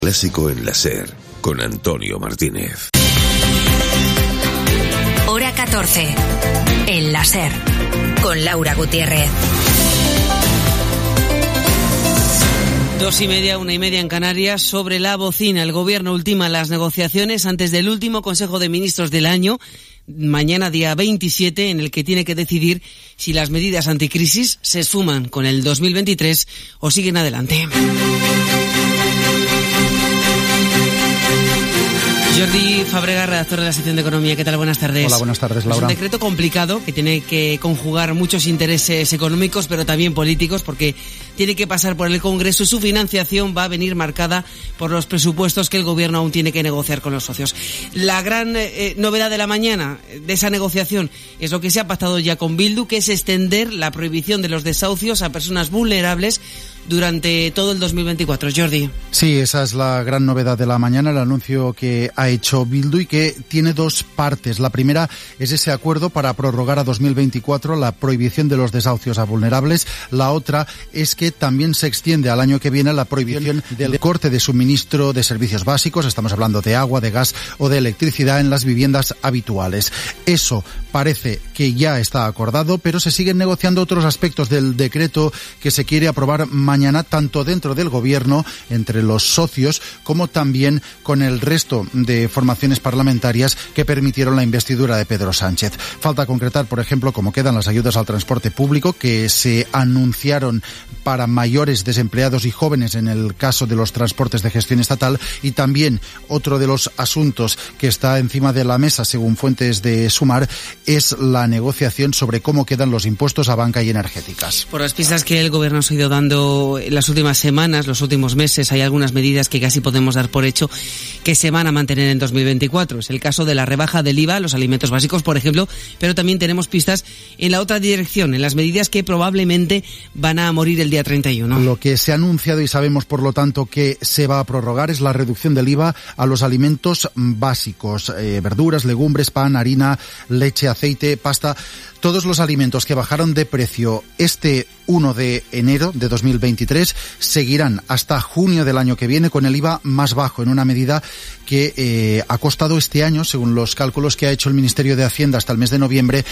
Clásico en la SER, con Antonio Martínez. Hora 14, en la SER, con Laura Gutiérrez. 2:30, 1:30 en Canarias. Sobre la bocina, el Gobierno ultima las negociaciones antes del último Consejo de Ministros del año, mañana día 27, en el que tiene que decidir si las medidas anticrisis se suman con el 2023 o siguen adelante. Jordi Fàbrega, redactor de la sección de Economía. ¿Qué tal? Buenas tardes. Hola, buenas tardes, Laura. Es un decreto complicado que tiene que conjugar muchos intereses económicos, pero también políticos, porque tiene que pasar por el Congreso y su financiación va a venir marcada por los presupuestos que el Gobierno aún tiene que negociar con los socios. La gran novedad de la mañana de esa negociación es lo que se ha pactado ya con Bildu, que es extender la prohibición de los desahucios a personas vulnerables durante todo el 2024. Jordi. Sí, esa es la gran novedad de la mañana, el anuncio que ha hecho Bildu y que tiene dos partes. La primera es ese acuerdo para prorrogar a 2024 la prohibición de los desahucios a vulnerables. La otra es que también se extiende al año que viene la prohibición del corte de suministro de servicios básicos, estamos hablando de agua, de gas o de electricidad en las viviendas habituales. Eso parece que ya está acordado, pero se siguen negociando otros aspectos del decreto que se quiere aprobar mañana, tanto dentro del Gobierno, entre los socios, como también con el resto de formaciones parlamentarias que permitieron la investidura de Pedro Sánchez. Falta concretar, por ejemplo, cómo quedan las ayudas al transporte público que se anunciaron para mayores desempleados y jóvenes en el caso de los transportes de gestión estatal, y también otro de los asuntos que está encima de la mesa, según fuentes de Sumar, es la negociación sobre cómo quedan los impuestos a banca y energéticas. Por las pistas que el Gobierno nos ha ido dando en las últimas semanas, los últimos meses, hay algunas medidas que casi podemos dar por hecho que se van a mantener en 2024. Es el caso de la rebaja del IVA a los alimentos básicos, por ejemplo, pero también tenemos pistas en la otra dirección, en las medidas que probablemente van a morir el día 31. Lo que se ha anunciado y sabemos, por lo tanto, que se va a prorrogar es la reducción del IVA a los alimentos básicos, verduras, legumbres, pan, harina, leche, aceite, pasta. Todos los alimentos que bajaron de precio este 1 de enero de 2023 seguirán hasta junio del año que viene con el IVA más bajo, en una medida que ha costado este año, según los cálculos que ha hecho el Ministerio de Hacienda hasta el mes de noviembre,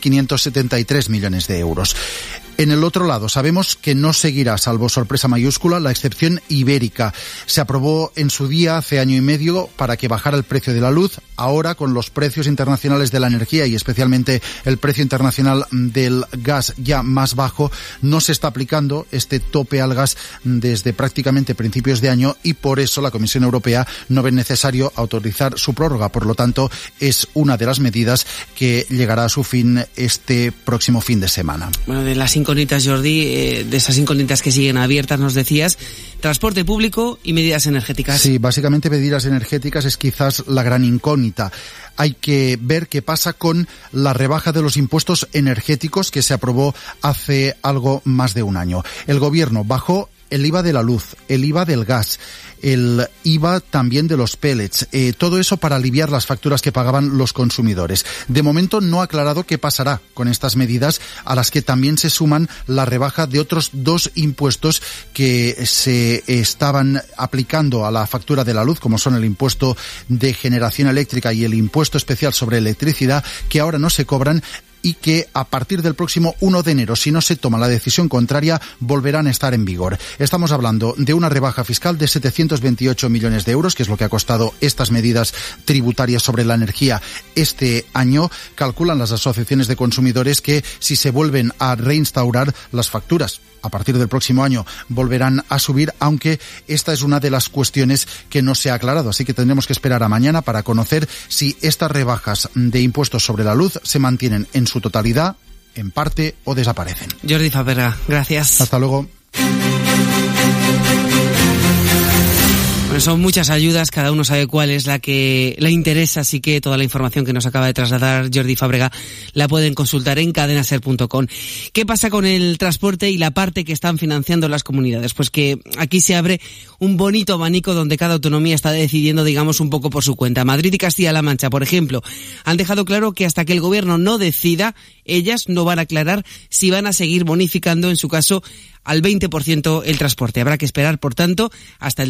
1.573 millones de euros. En el otro lado, sabemos que no seguirá, salvo sorpresa mayúscula, la excepción ibérica. Se aprobó en su día, hace año y medio, para que bajara el precio de la luz. Ahora, con los precios internacionales de la energía y especialmente el precio internacional del gas ya más bajo, no se está aplicando este tope al gas desde prácticamente principios de año, y por eso la Comisión Europea no ve necesario autorizar su prórroga. Por lo tanto, es una de las medidas que llegará a su fin este próximo fin de semana. Bueno, de las incógnitas, Jordi, de esas incógnitas que siguen abiertas, nos decías, transporte público y medidas energéticas. Sí, básicamente medidas energéticas es quizás la gran incógnita. Hay que ver qué pasa con la rebaja de los impuestos energéticos que se aprobó hace algo más de un año. El Gobierno bajó el IVA de la luz, el IVA del gas, el IVA también de los pellets, todo eso para aliviar las facturas que pagaban los consumidores. De momento no ha aclarado qué pasará con estas medidas, a las que también se suman la rebaja de otros dos impuestos que se estaban aplicando a la factura de la luz, como son el impuesto de generación eléctrica y el impuesto especial sobre electricidad, que ahora no se cobran y que a partir del próximo 1 de enero, si no se toma la decisión contraria, volverán a estar en vigor. Estamos hablando de una rebaja fiscal de 728 millones de euros, que es lo que ha costado estas medidas tributarias sobre la energía este año. Calculan las asociaciones de consumidores que si se vuelven a reinstaurar las facturas a partir del próximo año volverán a subir, aunque esta es una de las cuestiones que no se ha aclarado. Así que tendremos que esperar a mañana para conocer si estas rebajas de impuestos sobre la luz se mantienen en su totalidad, en parte, o desaparecen. Jordi Fàbrega, gracias. Hasta luego. Bueno, son muchas ayudas, cada uno sabe cuál es la que le interesa, así que toda la información que nos acaba de trasladar Jordi Fàbrega la pueden consultar en cadenaser.com. ¿Qué pasa con el transporte y la parte que están financiando las comunidades? Pues que aquí se abre un bonito abanico donde cada autonomía está decidiendo, digamos, un poco por su cuenta. Madrid y Castilla-La Mancha, por ejemplo, han dejado claro que hasta que el Gobierno no decida, ellas no van a aclarar si van a seguir bonificando, en su caso, al 20% el transporte. Habrá que esperar, por tanto, hasta el